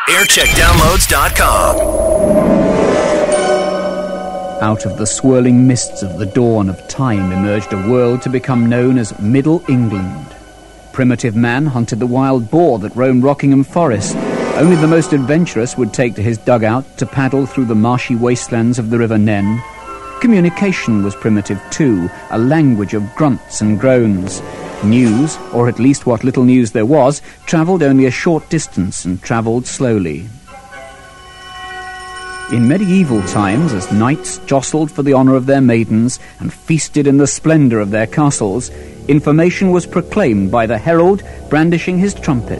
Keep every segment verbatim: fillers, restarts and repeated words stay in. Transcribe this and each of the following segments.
aircheck downloads dot com. Out of the swirling mists of the dawn of time emerged a world to become known as Middle England. Primitive man hunted the wild boar that roamed Rockingham Forest. Only the most adventurous would take to his dugout to paddle through the marshy wastelands of the River Nen. Communication was primitive too, a language of grunts and groans. News, or at least what little news there was, travelled only a short distance and travelled slowly. In medieval times, as knights jostled for the honour of their maidens and feasted in the splendour of their castles, information was proclaimed by the herald brandishing his trumpet.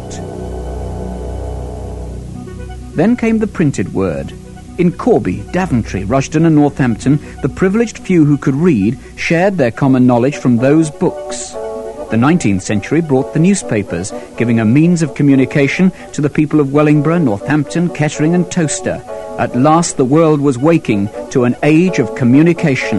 Then came the printed word. In Corby, Daventry, Rushden and Northampton, the privileged few who could read shared their common knowledge from those books. The nineteenth century brought the newspapers, giving a means of communication to the people of Wellingborough, Northampton, Kettering and Towcester. At last the world was waking to an age of communication.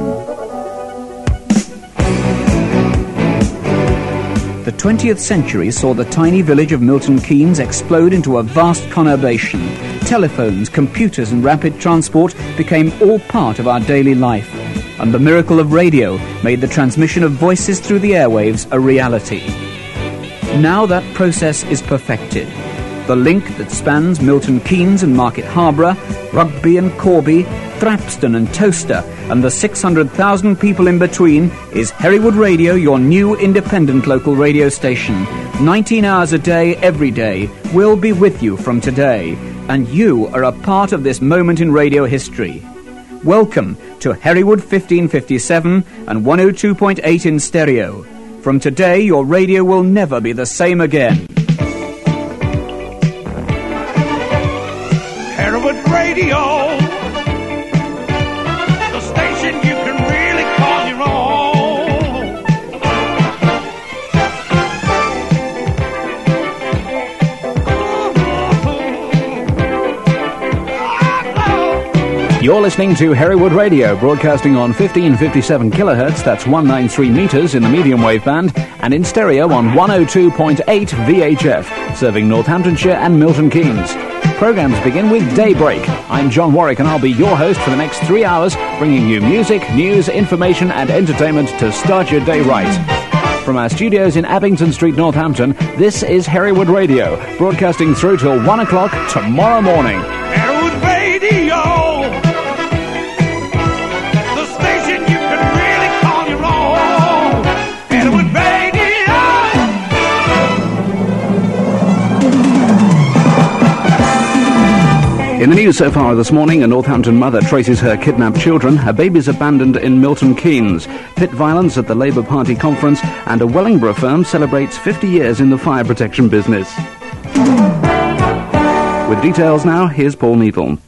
The twentieth century saw the tiny village of Milton Keynes explode into a vast conurbation. Telephones, computers and rapid transport became all part of our daily life. And the miracle of radio made the transmission of voices through the airwaves a reality. Now that process is perfected. The link that spans Milton Keynes and Market Harborough, Rugby and Corby, Thrapston and Towcester, and the six hundred thousand people in between is Hereward Radio, your new independent local radio station. nineteen hours a day, every day. We'll be with you from today. And you are a part of this moment in radio history. Welcome to Hereward fifteen fifty-seven and one oh two point eight in stereo. From today, your radio will never be the same again. Hereward Radio, the station you can really call your own. You're listening to Hereward Radio, broadcasting on fifteen fifty-seven kilohertz, that's one ninety-three metres in the medium wave band, and in stereo on one oh two point eight V H F, serving Northamptonshire and Milton Keynes. Programmes begin with Daybreak. I'm John Warwick and I'll be your host for the next three hours, bringing you music, news, information and entertainment to start your day right. From our studios in Abington Street, Northampton, this is Hereward Radio, broadcasting through till one o'clock tomorrow morning. Hereward Radio, the station you can really call your own. Hereward Radio. In the news so far this morning, a Northampton mother traces her kidnapped children, her babies abandoned in Milton Keynes, pit violence at the Labour Party conference, and a Wellingborough firm celebrates fifty years in the fire protection business. With details now, here's Paul Needle.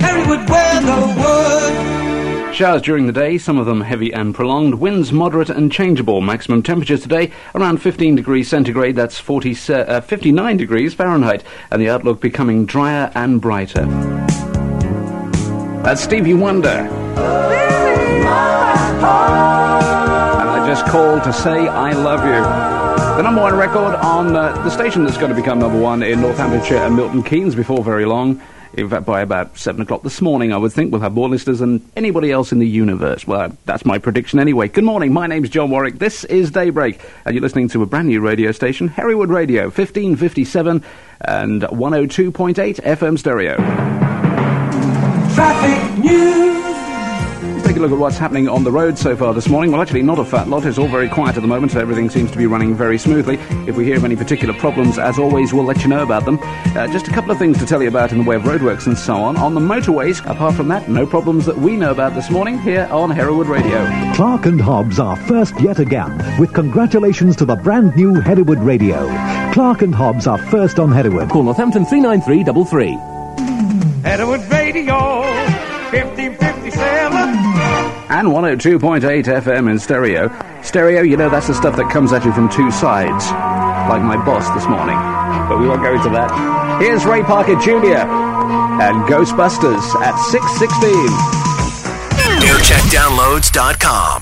Showers during the day, some of them heavy and prolonged. Winds moderate and changeable. Maximum temperatures today around fifteen degrees centigrade, that's forty, uh, fifty-nine degrees Fahrenheit, and the outlook becoming drier and brighter. That's Stevie Wonder. And I just called to say I love you. The number one record on uh, the station that's going to become number one in Northamptonshire and Milton Keynes before very long. In fact, by about seven o'clock this morning, I would think we'll have more listeners than anybody else in the universe. Well, that's my prediction anyway. Good morning, my name's John Warwick. This is Daybreak, and you're listening to a brand new radio station, Hereward Radio, fifteen fifty-seven and one oh two point eight F M stereo. Traffic news. Take a look at what's happening on the road so far this morning. Well, actually, not a fat lot. It's all very quiet at the moment, so everything seems to be running very smoothly. If we hear of any particular problems, as always, we'll let you know about them. Uh, just a couple of things to tell you about in the way of roadworks and so on. On the motorways, apart from that, no problems that we know about this morning here on Hereward Radio. Clark and Hobbs are first yet again, with congratulations to the brand new Hereward Radio. Clark and Hobbs are first on Hereward. Call Northampton three nine three three three. Hereward Radio, fifteen fifty-seven. And one oh two point eight F M in stereo. Stereo, you know, that's the stuff that comes at you from two sides. Like my boss this morning. But we won't go into that. Here's Ray Parker Junior and Ghostbusters at six sixteen. aircheck downloads dot com.